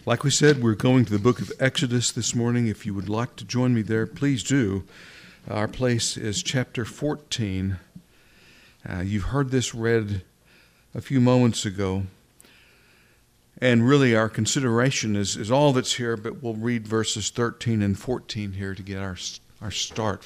Like we said, we're going to the book of Exodus this morning. If you would like to join me there, please do. Our place is chapter 14. You've heard this read a few moments ago. And really our consideration is all that's here, but we'll read verses 13 and 14 here to get our start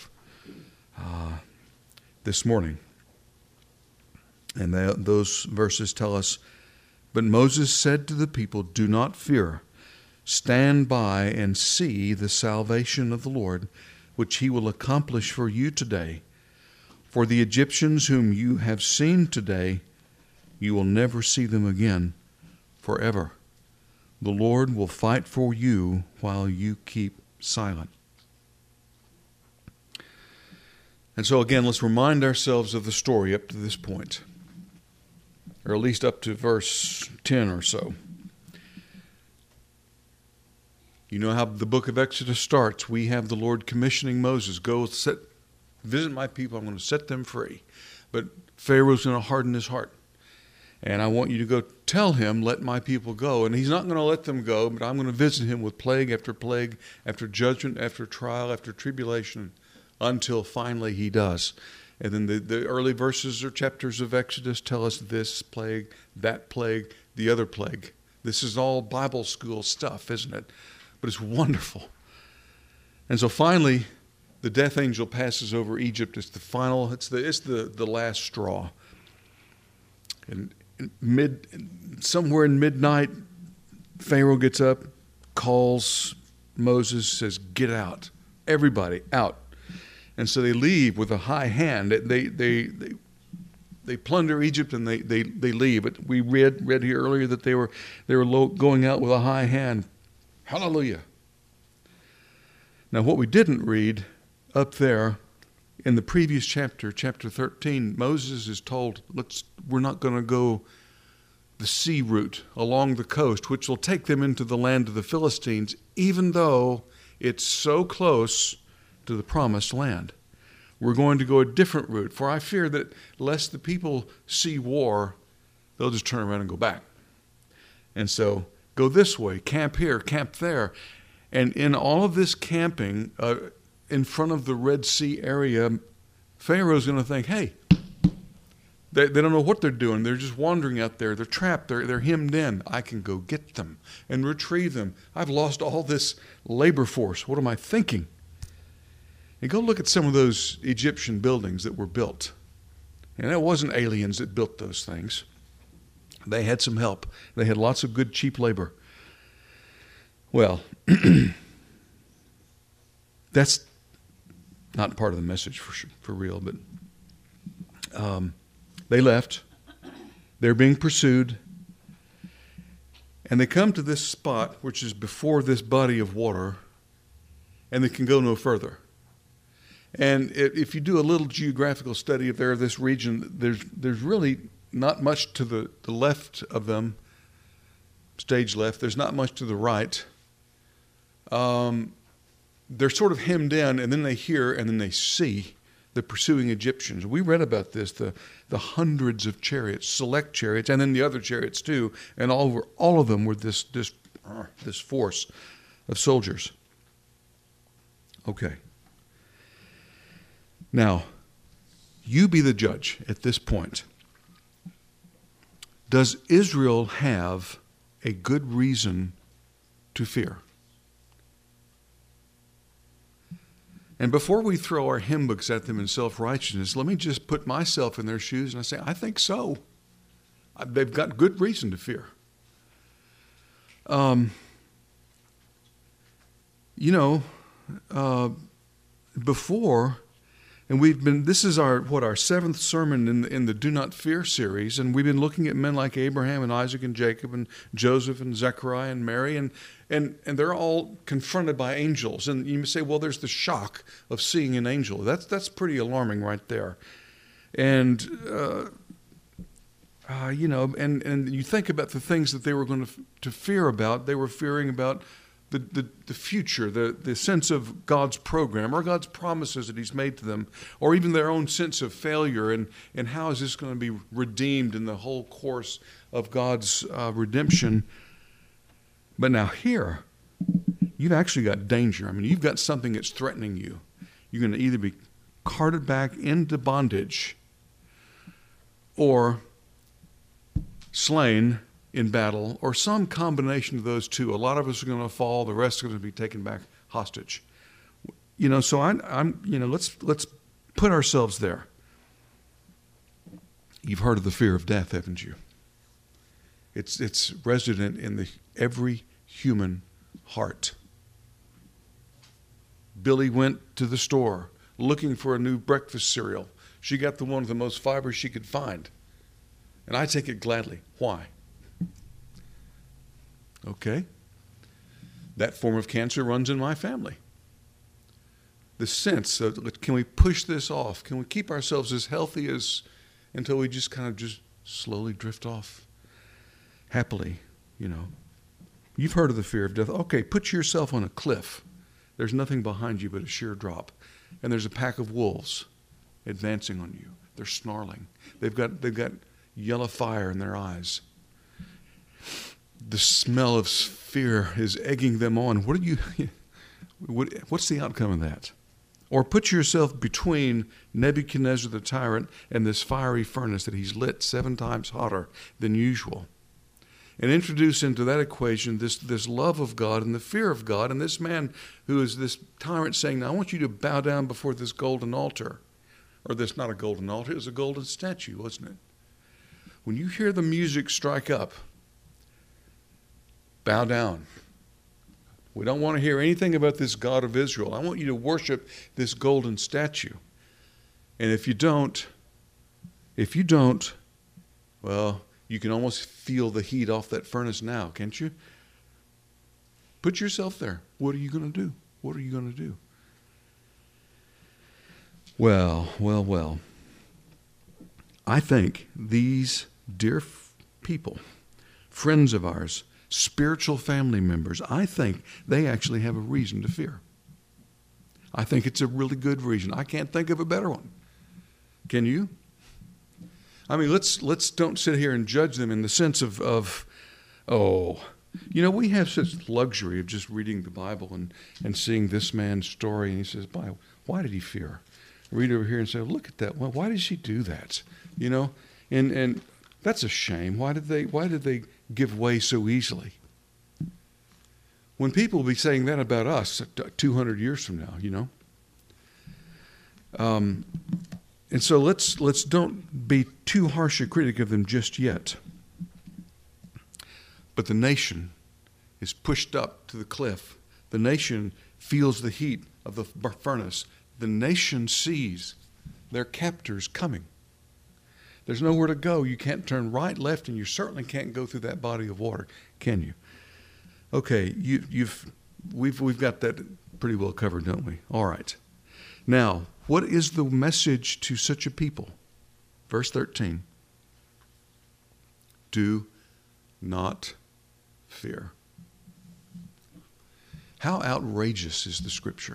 this morning. And those verses tell us, "But Moses said to the people, 'Do not fear. Stand by and see the salvation of the Lord, which he will accomplish for you today. For the Egyptians whom you have seen today, you will never see them again forever. The Lord will fight for you while you keep silent.'" And so again, let's remind ourselves of the story up to this point, or at least up to verse 10 or so. You know how the book of Exodus starts. We have the Lord commissioning Moses, "Go visit my people, I'm going to set them free." But Pharaoh's going to harden his heart. And I want you to go tell him, "Let my people go." And he's not going to let them go, but I'm going to visit him with plague, after judgment, after trial, after tribulation, until finally he does. And then the early verses or chapters of Exodus tell us this plague, that plague, the other plague. This is all Bible school stuff, isn't it? But it's wonderful. And so finally, the death angel passes over Egypt. It's the last straw. And somewhere in midnight, Pharaoh gets up, calls Moses, says, "Get out. Everybody out." And so they leave with a high hand. They plunder Egypt and they leave. But we read here earlier that they were going out with a high hand. Hallelujah. Now what we didn't read up there in the previous chapter 13, Moses is told, we're not going to go the sea route along the coast, which will take them into the land of the Philistines, even though it's so close to the promised land. We're going to go a different route, for I fear that lest the people see war, they'll just turn around and go back. And so go this way, camp here, camp there. And in all of this camping in front of the Red Sea area, Pharaoh's going to think, hey, they don't know what they're doing. They're just wandering out there. They're trapped. They're hemmed in. I can go get them and retrieve them. I've lost all this labor force. What am I thinking? And go look at some of those Egyptian buildings that were built. And it wasn't aliens that built those things. They had some help. They had lots of good, cheap labor. Well, that's not part of the message for real, but they left. They're being pursued. And they come to this spot, which is before this body of water, and they can go no further. And if you do a little geographical study of this region, there's really not much to the left of them, stage left. There's not much to the right. They're sort of hemmed in, and then they hear and then they see the pursuing Egyptians. We read about this, the hundreds of chariots, select chariots, and then the other chariots too, and all of them were this force of soldiers. Okay. Now, you be the judge at this point. Does Israel have a good reason to fear? And before we throw our hymn books at them in self-righteousness, let me just put myself in their shoes and I say, I think so. They've got good reason to fear. Before, and this is our seventh sermon in the Do Not Fear series, and we've been looking at men like Abraham and Isaac and Jacob and Joseph and Zechariah and Mary, and they're all confronted by angels. And you may say, well, there's the shock of seeing an angel. That's pretty alarming right there. And and you think about the things that they were going to fear about. They were fearing about the future, the sense of God's program or God's promises that He's made to them, or even their own sense of failure and how is this going to be redeemed in the whole course of God's redemption. But now here, you've actually got danger. I mean, you've got something that's threatening you. You're going to either be carted back into bondage or slain in battle, or some combination of those two. A lot of us are going to fall. The rest are going to be taken back hostage. So let's put ourselves there. You've heard of the fear of death, haven't you? It's resident in every human heart. Billy went to the store looking for a new breakfast cereal. She got the one with the most fiber she could find. And I take it gladly. Why? Okay. That form of cancer runs in my family. The sense of, can we push this off? Can we keep ourselves as healthy as until we just kind of just slowly drift off happily, You've heard of the fear of death. Okay, put yourself on a cliff. There's nothing behind you but a sheer drop. And there's a pack of wolves advancing on you. They're snarling. They've got yellow fire in their eyes. The smell of fear is egging them on. What's the outcome of that? Or put yourself between Nebuchadnezzar the tyrant and this fiery furnace that he's lit 7 times hotter than usual. And introduce into that equation this love of God and the fear of God, and this man who is this tyrant saying, now I want you to bow down before this golden altar. Or this, not a golden altar, it was a golden statue, wasn't it? When you hear the music strike up, bow down. We don't want to hear anything about this God of Israel. I want you to worship this golden statue. And if you don't, well, you can almost feel the heat off that furnace now, can't you? Put yourself there. What are you going to do? What are you going to do? Well. I think these dear people, friends of ours, spiritual family members, I think they actually have a reason to fear. I think it's a really good reason. I can't think of a better one. Can you? I mean, let's don't sit here and judge them in the sense of we have such luxury of just reading the Bible and seeing this man's story, and he says, why did he fear? I read over here and say, look at that. Well, why did she do that? And that's a shame. Why did they give way so easily? When people will be saying that about us 200 years from now, And so let's don't be too harsh a critic of them just yet. But the nation is pushed up to the cliff. The nation feels the heat of the furnace. The nation sees their captors coming. There's nowhere to go. You can't turn right, left, and you certainly can't go through that body of water, can you? Okay, we've got that pretty well covered, don't we? All right. Now, what is the message to such a people? Verse 13. Do not fear. How outrageous is the Scripture?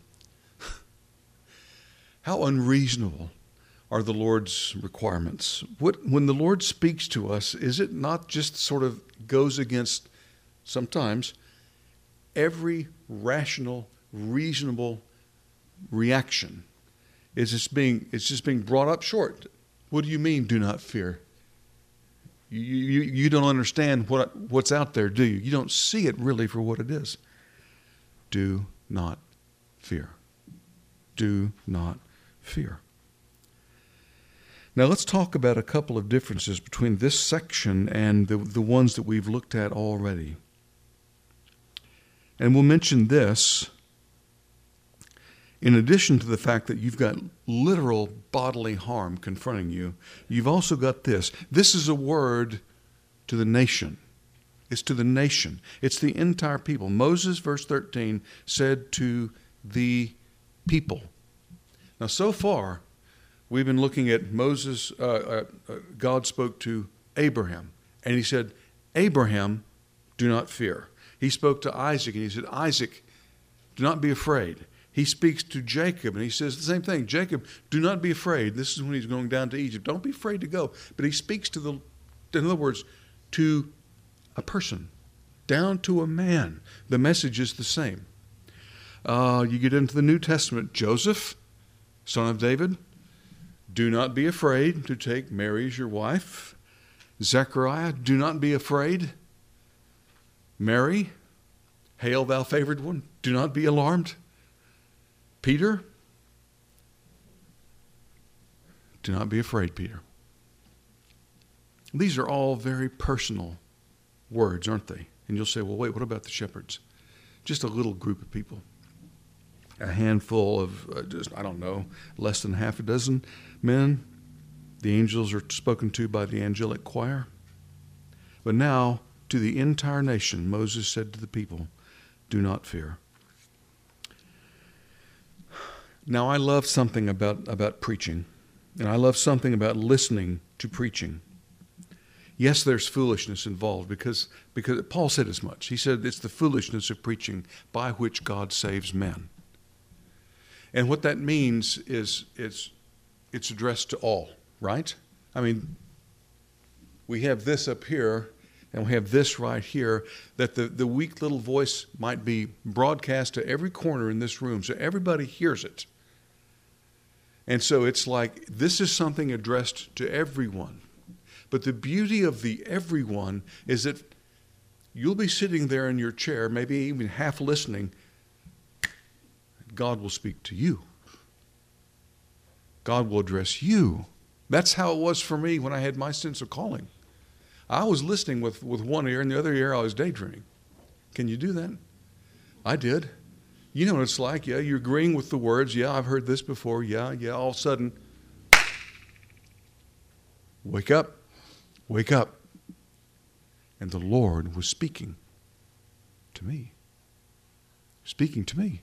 How unreasonable are the Lord's requirements? When the Lord speaks to us, is it not just sort of goes against, sometimes, every rational, reasonable reaction? It's just being brought up short. What do you mean, do not fear? You don't understand what's out there, do you? You don't see it really for what it is. Do not fear. Do not fear. Now let's talk about a couple of differences between this section and the ones that we've looked at already. And we'll mention this. In addition to the fact that you've got literal bodily harm confronting you, you've also got this. This is a word to the nation. It's to the nation. It's the entire people. Moses, verse 13, said to the people. Now, so far, we've been looking at Moses. God spoke to Abraham, and he said, Abraham, do not fear. He spoke to Isaac, and he said, Isaac, do not be afraid. He speaks to Jacob, and he says the same thing. Jacob, do not be afraid. This is when he's going down to Egypt. Don't be afraid to go. But he speaks in other words, to a person. down to a man, the message is the same. You get into the New Testament, Joseph, son of David, do not be afraid to take Mary as your wife. Zechariah, do not be afraid. Mary, hail thou favored one, do not be alarmed. Peter, do not be afraid, Peter. These are all very personal words, aren't they? And you'll say, well, wait, what about the shepherds? Just a little group of people. A handful of, less than half a dozen men. The angels are spoken to by the angelic choir. But now, to the entire nation, Moses said to the people, do not fear. Now, I love something about preaching, and I love something about listening to preaching. Yes, there's foolishness involved because Paul said as much. He said it's the foolishness of preaching by which God saves men. And what that means is it's addressed to all, right? I mean, we have this up here and we have this right here, that the weak little voice might be broadcast to every corner in this room so everybody hears it. And so it's like this is something addressed to everyone. But the beauty of the everyone is that you'll be sitting there in your chair, maybe even half listening. God will speak to you. God will address you. That's how it was for me when I had my sense of calling. I was listening with one ear, and the other ear I was daydreaming. Can you do that? I did. You know what it's like. Yeah, you're agreeing with the words. Yeah, I've heard this before. Yeah. All of a sudden, wake up. Wake up. And the Lord was speaking to me. Speaking to me.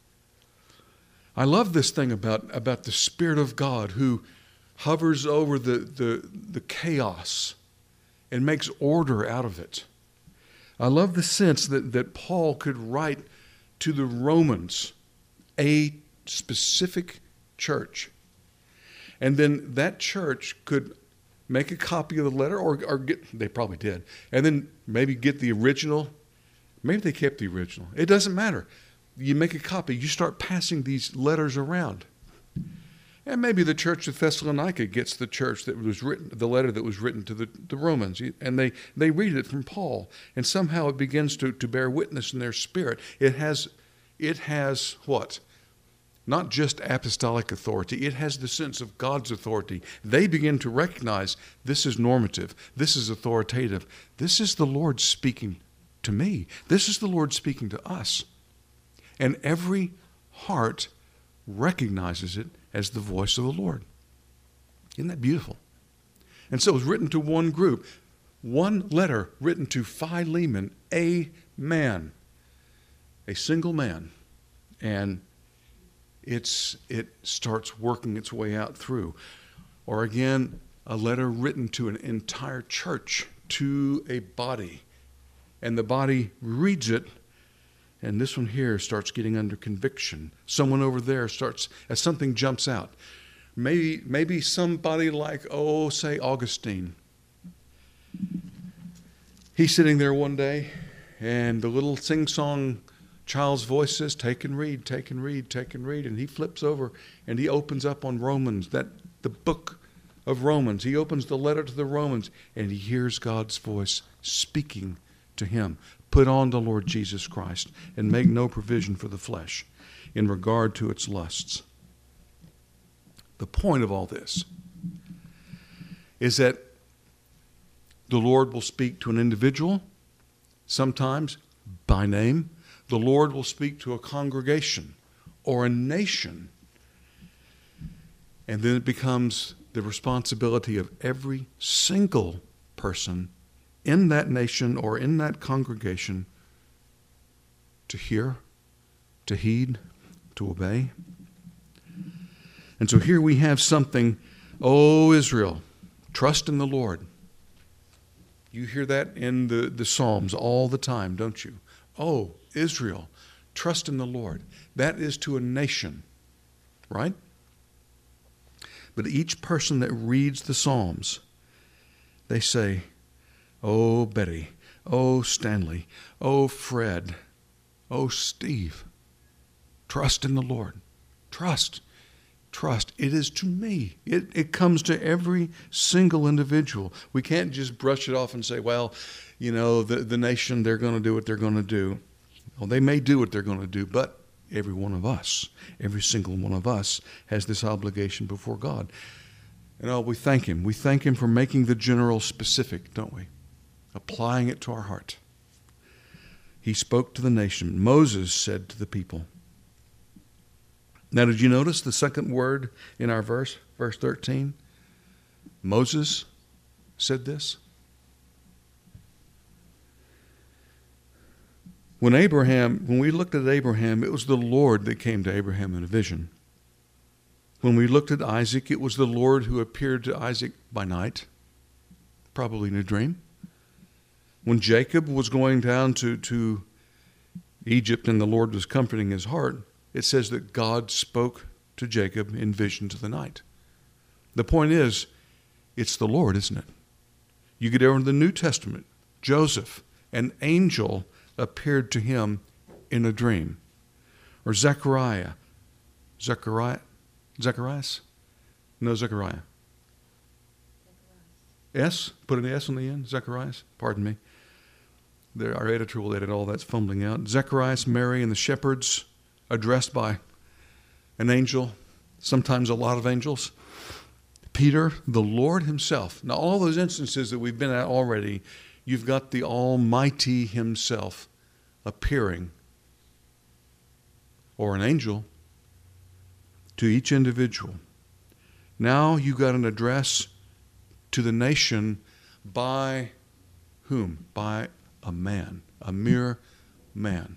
I love this thing about the Spirit of God who hovers over the chaos and makes order out of it. I love the sense that Paul could write to the Romans a specific church. And then that church could make a copy of the letter or they probably did. And then maybe get the original. Maybe they kept the original. It doesn't matter. You make a copy. You start passing these letters around. And maybe the church of Thessalonica gets the letter that was written to the Romans, and they read it from Paul, and somehow it begins to bear witness in their spirit. It has what? Not just apostolic authority. It has the sense of God's authority. They begin to recognize this is normative. This is authoritative. This is the Lord speaking to me. This is the Lord speaking to us. And every heart recognizes it as the voice of the Lord. Isn't that beautiful? And so it was written to one group. One letter written to Philemon, a man. A single man. And it starts working its way out through. Or again, a letter written to an entire church, to a body. And the body reads it. And this one here starts getting under conviction. Someone over there as something jumps out. Maybe somebody like, say Augustine. He's sitting there one day, and the little sing-song child's voice says, take and read, take and read, take and read. And he flips over, and he opens up on Romans, the book of Romans. He opens the letter to the Romans, and he hears God's voice speaking to him. Put on the Lord Jesus Christ and make no provision for the flesh in regard to its lusts. The point of all this is that the Lord will speak to an individual, sometimes by name. The Lord will speak to a congregation or a nation. And then it becomes the responsibility of every single person in that nation or in that congregation to hear, to heed, to obey. And so here we have something, O Israel, trust in the Lord. You hear that in the Psalms all the time, don't you? Oh, Israel, trust in the Lord. That is to a nation, right? But each person that reads the Psalms, they say, oh, Betty, oh Stanley, oh Fred, oh Steve, trust in the Lord. Trust. Trust. It is to me. It comes to every single individual. We can't just brush it off and say, well, the nation, they're going to do what they're going to do. Well, they may do what they're going to do, but every one of us, every single one of us has this obligation before God. And we thank Him. We thank Him for making the general specific, don't we? Applying it to our heart. He spoke to the nation. Moses said to the people. Now, did you notice the second word in our verse 13? Moses said this. When we looked at Abraham, it was the Lord that came to Abraham in a vision. When we looked at Isaac, it was the Lord who appeared to Isaac by night, probably in a dream. When Jacob was going down to Egypt and the Lord was comforting his heart, it says that God spoke to Jacob in visions of the night. The point is, it's the Lord, isn't it? You get over to the New Testament. Joseph, an angel appeared to him in a dream. Or Zechariah. Zacharias? No, Zechariah. S? Put an S on the end? Zacharias? Pardon me. Our editor will edit all that's fumbling out. Zacharias, Mary, and the shepherds addressed by an angel, sometimes a lot of angels. Peter, the Lord Himself. Now, all those instances that we've been at already, you've got the Almighty Himself appearing, or an angel, to each individual. Now you got an address to the nation by whom? By a man, a mere man.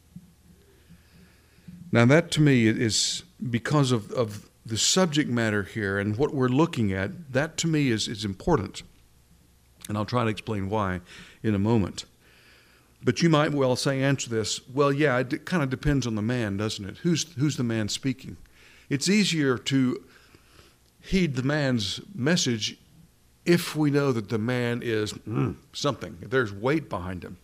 Now that to me is because of the subject matter here and what we're looking at, that to me is important. And I'll try to explain why in a moment. But you might well answer this, well, yeah, it kind of depends on the man, doesn't it? Who's the man speaking? It's easier to heed the man's message if we know that the man is something, if there's weight behind him.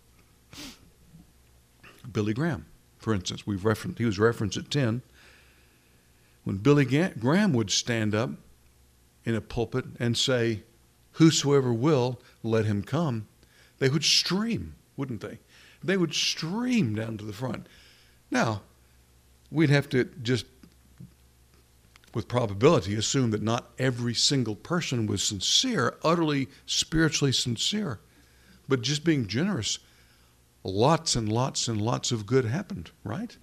Billy Graham, for instance, he was referenced at 10. When Billy Graham would stand up in a pulpit and say, "Whosoever will, let him come," they would stream, wouldn't they? They would stream down to the front. Now, we'd have to just, with probability, assume that not every single person was sincere, utterly spiritually sincere, but just being generous. Lots and lots and lots of good happened, right?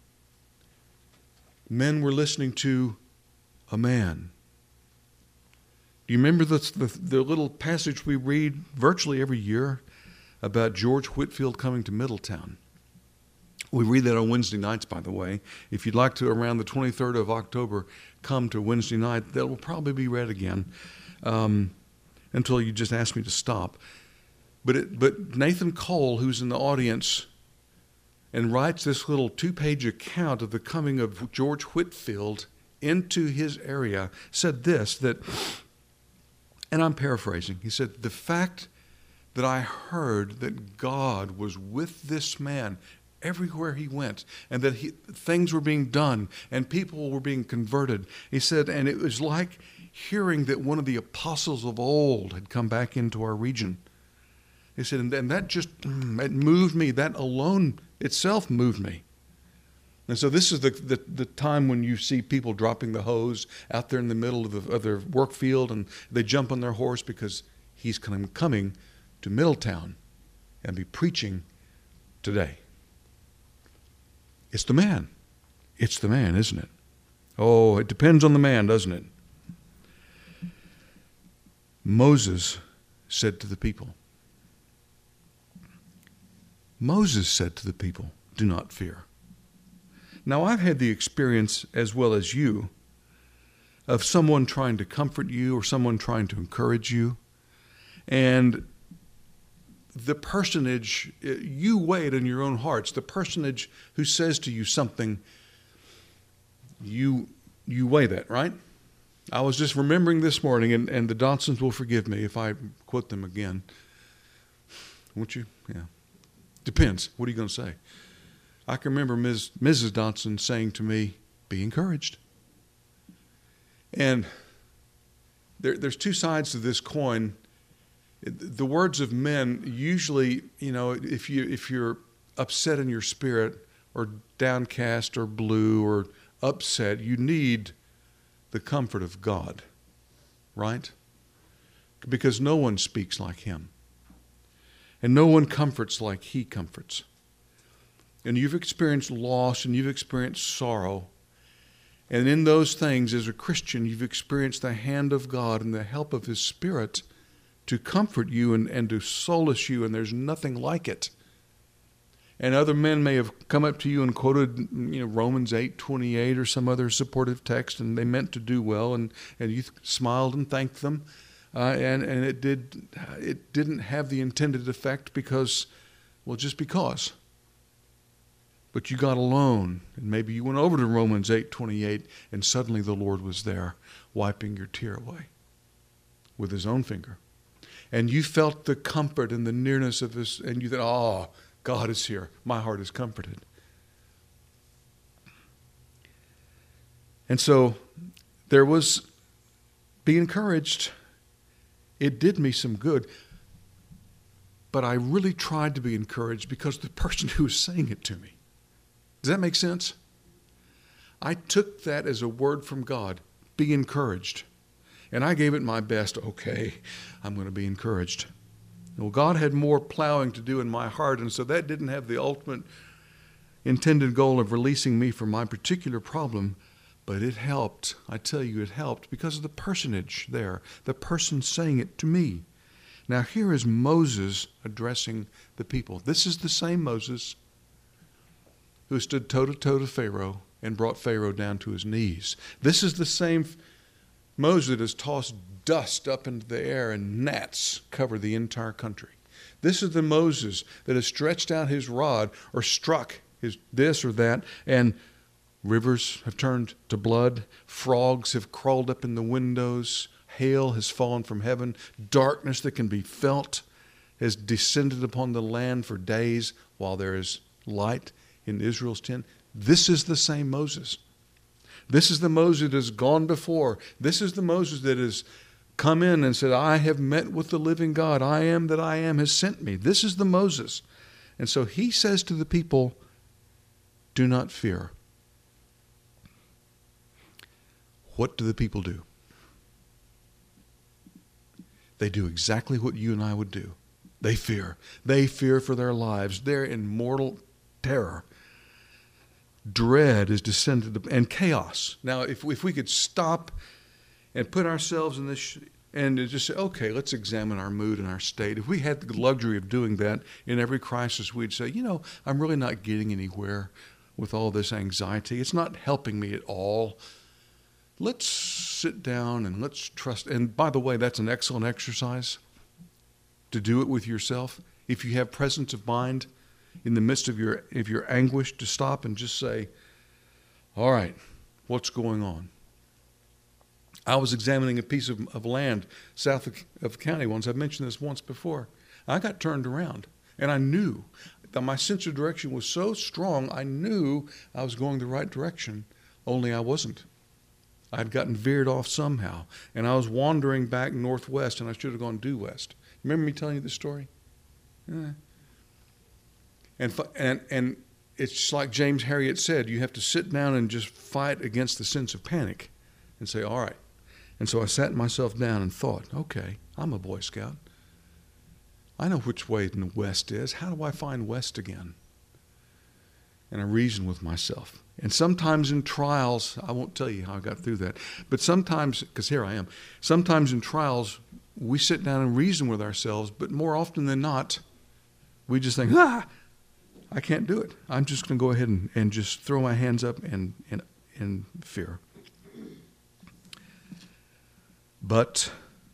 Men were listening to a man. Do you remember the little passage we read virtually every year about George Whitefield coming to Middletown? We read that on Wednesday nights, by the way. If you'd like to, around the 23rd of October, come to Wednesday night, that will probably be read again until you just ask me to stop. But Nathan Cole, who's in the audience and writes this little 2-page account of the coming of George Whitefield into his area, said this, that, and I'm paraphrasing, he said, "The fact that I heard that God was with this man everywhere he went, and that things were being done, and people were being converted," he said, "and it was like hearing that one of the apostles of old had come back into our region." He said, and that just, it moved me. That alone itself moved me. And so this is the time when you see people dropping the hose out there in the middle of their work field, and they jump on their horse because he's coming to Middletown and be preaching today. It's the man. It's the man, isn't it? Oh, it depends on the man, doesn't it? Moses said to the people, "Do not fear." Now, I've had the experience, as well as you, of someone trying to comfort you or someone trying to encourage you. And the personage, you weigh it in your own hearts. The personage who says to you something, you weigh that, right? I was just remembering this morning, and the Donsons will forgive me if I quote them again. won't you? Yeah. Depends. What are you going to say? I can remember Mrs. Dotson saying to me, be encouraged. And there's two sides to this coin. The words of men usually, if you're upset in your spirit or downcast or blue or upset, you need the comfort of God, right? Because no one speaks like him. And no one comforts like he comforts. And you've experienced loss and you've experienced sorrow. And in those things, as a Christian, you've experienced the hand of God and the help of his Spirit to comfort you and to solace you, and there's nothing like it. And other men may have come up to you and quoted Romans 8:28 or some other supportive text, and they meant to do well, and you smiled and thanked them. And it didn't have the intended effect because. But you got alone, and maybe you went over to Romans 8:28, and suddenly the Lord was there, wiping your tear away with his own finger. And you felt the comfort and the nearness of this, and you thought, God is here. My heart is comforted. And so there was, be encouraged. It did me some good. But I really tried to be encouraged because the person who was saying it to me. Does that make sense? I took that as a word from God. Be encouraged. And I gave it my best. Okay, I'm going to be encouraged. Well, God had more plowing to do in my heart, and so that didn't have the ultimate intended goal of releasing me from my particular problem, but it helped. I tell you, it helped because of the personage there, the person saying it to me. Now, here is Moses addressing the people. This is the same Moses who stood toe-to-toe to Pharaoh and brought Pharaoh down to his knees. This is the same Moses that has tossed dust up into the air and gnats cover the entire country. This is the Moses that has stretched out his rod or struck his this or that, and rivers have turned to blood, frogs have crawled up in the windows, hail has fallen from heaven, darkness that can be felt has descended upon the land for days while there is light in Israel's tent. This is the same Moses. This is the Moses that has gone before. This is the Moses that has come in and said, I have met with the living God. I am that I am has sent me. This is the Moses. And so he says to the people, do not fear. What do the people do? They do exactly what you and I would do. They fear. They fear for their lives. They're in mortal terror. Dread is descended and chaos. Now, if we could stop and put ourselves in this and just say, okay, let's examine our mood and our state. If we had the luxury of doing that in every crisis, we'd say, I'm really not getting anywhere with all this anxiety. It's not helping me at all. Let's sit down and let's trust. And by the way, that's an excellent exercise to do it with yourself. If you have presence of mind in the midst of your anguish, to stop and just say, all right, what's going on? I was examining a piece of land south of the county once. I've mentioned this once before. I got turned around, and I knew that my sense of direction was so strong, I knew I was going the right direction, only I wasn't. I'd gotten veered off somehow, and I was wandering back northwest, and I should have gone due west. Remember me telling you this story? Yeah. And it's like James Harriet said, you have to sit down and just fight against the sense of panic and say, all right. And so I sat myself down and thought, okay, I'm a Boy Scout. I know which way the west is. How do I find west again? And I reasoned with myself. And sometimes in trials, I won't tell you how I got through that, but sometimes, because here I am, sometimes in trials, we sit down and reason with ourselves, but more often than not, we just think, I can't do it. I'm just going to go ahead and just throw my hands up in fear. But,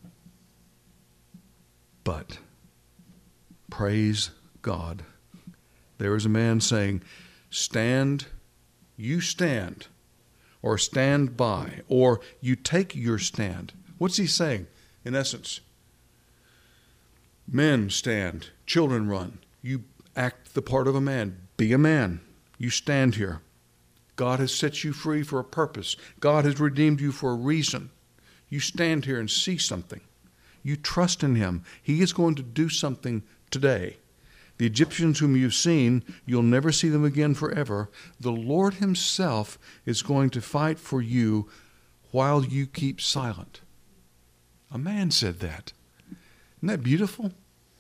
praise God. There is a man saying, stand, you stand, or stand by, or you take your stand. What's he saying? In essence, Men stand, children run. You act the part of a man. Be a man. You stand here. God has set you free for a purpose. God has redeemed you for a reason. You stand here and see something. You trust in him. He is going to do something today. The Egyptians whom you've seen, you'll never see them again forever. The Lord himself is going to fight for you while you keep silent. A man said that. Isn't that beautiful?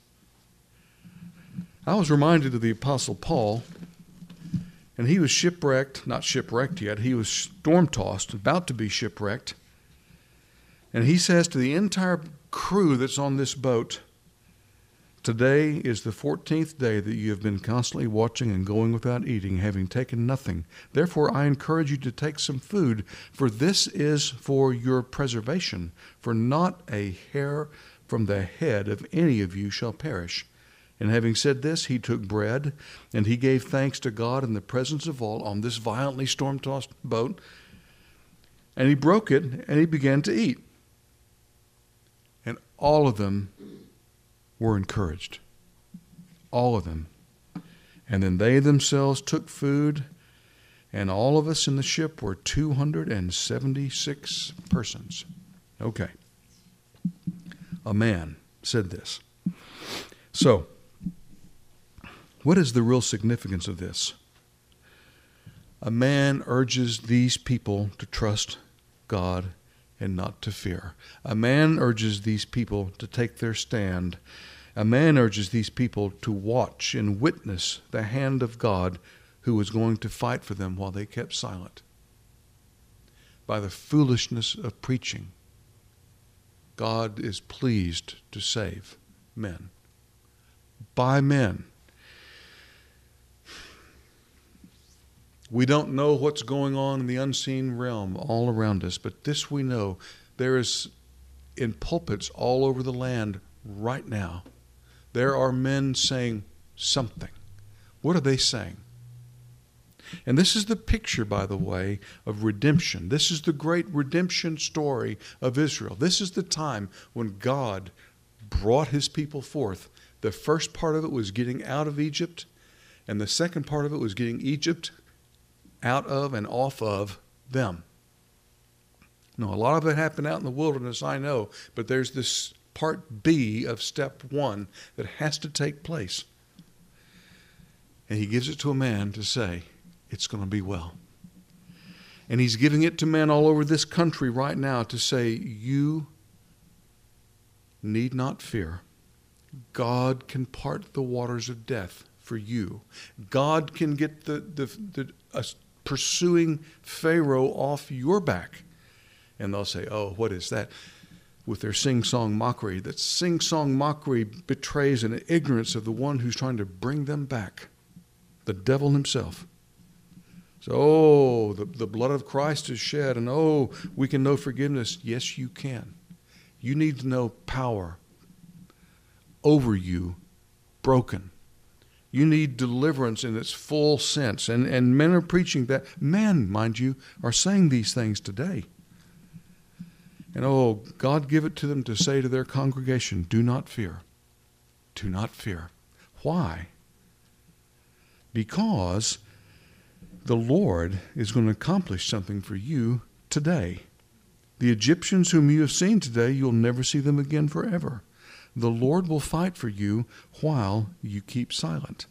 I was reminded of the Apostle Paul, and he was shipwrecked, not shipwrecked yet, he was storm-tossed, about to be shipwrecked. And he says to the entire crew that's on this boat, today is the 14th day that you have been constantly watching and going without eating, having taken nothing. Therefore, I encourage you to take some food, for this is for your preservation, for not a hair from the head of any of you shall perish. And having said this, he took bread, and he gave thanks to God in the presence of all on this violently storm-tossed boat. And he broke it, and he began to eat. And all of them were encouraged. All of them. And then they themselves took food, and all of us in the ship were 276 persons. Okay. A man said this. So, what is the real significance of this? A man urges these people to trust God and not to fear. A man urges these people to take their stand. A man urges these people to watch and witness the hand of God who was going to fight for them while they kept silent. By the foolishness of preaching, God is pleased to save men. By men. We don't know what's going on in the unseen realm all around us, but this we know. There is, in pulpits all over the land right now, there are men saying something. What are they saying? And this is the picture, by the way, of redemption. This is the great redemption story of Israel. This is the time when God brought his people forth. The first part of it was getting out of Egypt, and the second part of it was getting Egypt out of and off of them. Now, a lot of it happened out in the wilderness, I know, but there's this part B of step one that has to take place. And he gives it to a man to say, it's going to be well. And he's giving it to men all over this country right now to say, you need not fear. God can part the waters of death for you. God can get the pursuing Pharaoh off your back. And they'll say, oh, what is that? With their sing-song mockery. That sing-song mockery betrays an ignorance of the one who's trying to bring them back. The devil himself. So, oh, the blood of Christ is shed, and oh, we can know forgiveness. Yes, you can. You need to know power over you broken. You need deliverance in its full sense. And men are preaching that. Men, mind you, are saying these things today. And oh, God give it to them to say to their congregation, do not fear. Do not fear. Why? Because the Lord is going to accomplish something for you today. The Egyptians whom you have seen today, you'll never see them again forever. The Lord will fight for you while you keep silent.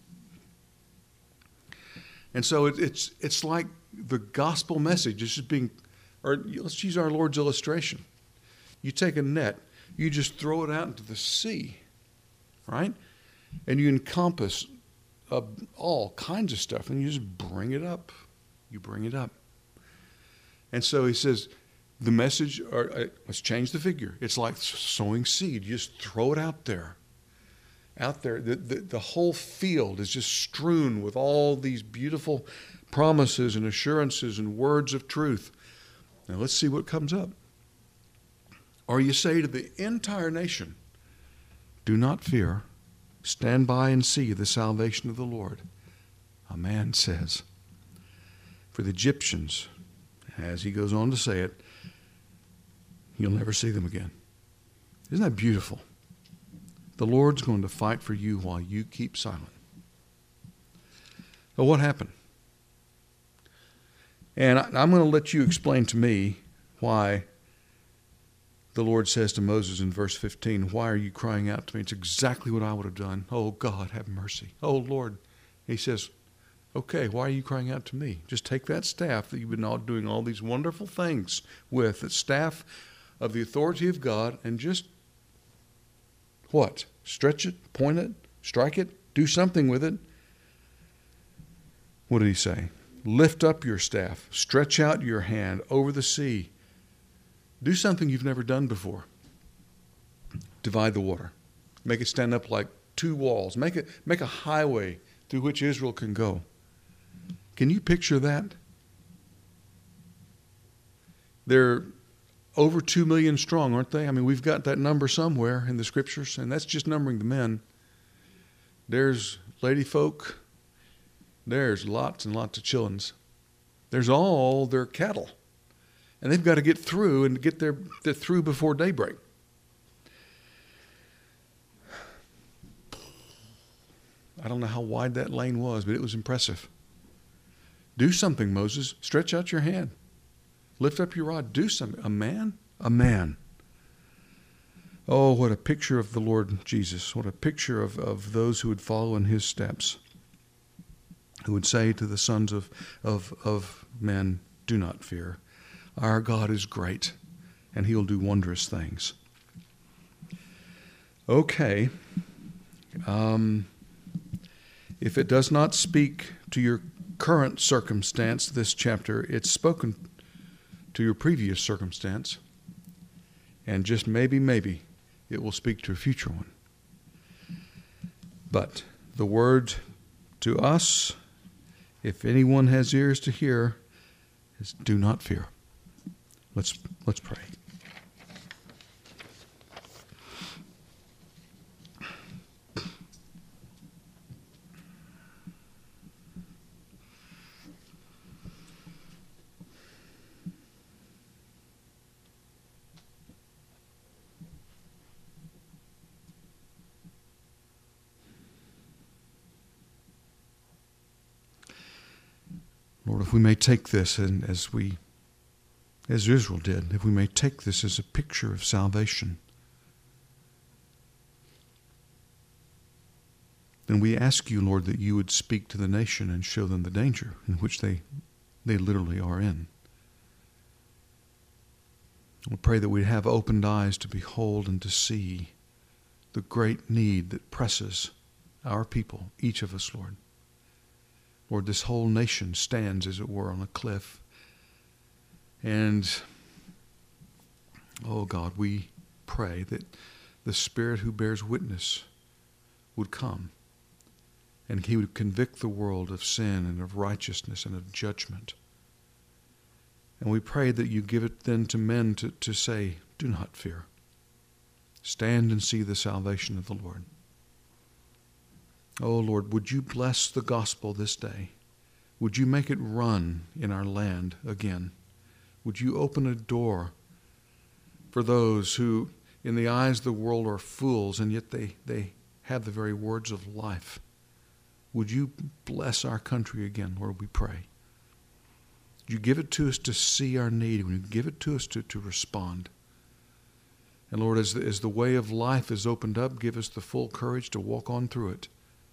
And so it's like the gospel message. It's just being, or let's use our Lord's illustration. You take a net, you just throw it out into the sea, right? And you encompass all kinds of stuff, and you just bring it up. You bring it up. And so he says, the message, or let's change the figure. It's like sowing seed. You just throw it out there. Out there. The whole field is just strewn with all these beautiful promises and assurances and words of truth. Now let's see what comes up. Or you say to the entire nation, do not fear. Stand by and see the salvation of the Lord. A man says, for the Egyptians, as he goes on to say it, you'll never see them again. Isn't that beautiful? The Lord's going to fight for you while you keep silent. So what happened? And I'm going to let you explain to me why the Lord says to Moses in verse 15, why are you crying out to me? It's exactly what I would have done. Oh, God, have mercy. Oh, Lord. He says, okay, why are you crying out to me? Just take that staff that you've been doing all these wonderful things with, the staff of the authority of God, and just what? Stretch it, point it, strike it, do something with it. What did he say? Lift up your staff, stretch out your hand over the sea. Do something you've never done before. Divide the water. Make it stand up like two walls. Make a highway through which Israel can go. Can you picture that? They're over 2 million strong, aren't they? I mean, we've got that number somewhere in the scriptures, and that's just numbering the men. There's lady folk. There's lots and lots of chillins. There's all their cattle. And they've got to get through and get through before daybreak. I don't know how wide that lane was, but it was impressive. Do something, Moses. Stretch out your hand. Lift up your rod. Do something. A man? A man. Oh, what a picture of the Lord Jesus. What a picture of those who would follow in his steps. Who would say to the sons of men, do not fear. Our God is great, and he'll do wondrous things. Okay. If it does not speak to your current circumstance, this chapter, it's spoken to your previous circumstance, and just maybe it will speak to a future one. But the word to us, if anyone has ears to hear, is do not fear. Let's pray. Lord, if we may take this, and as Israel did, if we may take this as a picture of salvation, then we ask you, Lord, that you would speak to the nation and show them the danger in which they literally are in. We pray that we'd have opened eyes to behold and to see the great need that presses our people, each of us, Lord. Lord, this whole nation stands, as it were, on a cliff. And, oh God, we pray that the Spirit who bears witness would come, and he would convict the world of sin and of righteousness and of judgment. And we pray that you give it then to men to say, do not fear. Stand and see the salvation of the Lord. Oh Lord, would you bless the gospel this day? Would you make it run in our land again? Would you open a door for those who, in the eyes of the world, are fools, and yet they have the very words of life? Would you bless our country again, Lord, we pray. Would you give it to us to see our need? Would you give it to us to respond? And Lord, as the way of life is opened up, give us the full courage to walk on through it.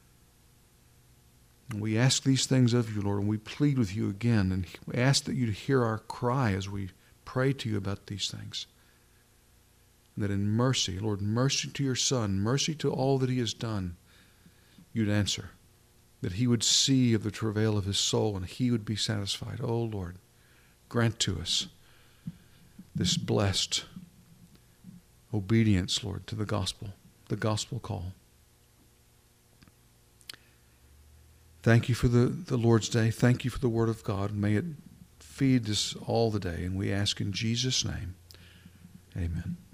And we ask these things of you, Lord, and we plead with you again, and we ask that you hear our cry as we pray to you about these things. And that in mercy, Lord, mercy to your Son, mercy to all that he has done, you'd answer. That he would see of the travail of his soul, and he would be satisfied. Oh, Lord, grant to us this blessed obedience, Lord, to the gospel call. Thank you for the Lord's Day. Thank you for the Word of God. May it feed us all the day. And we ask in Jesus' name, amen.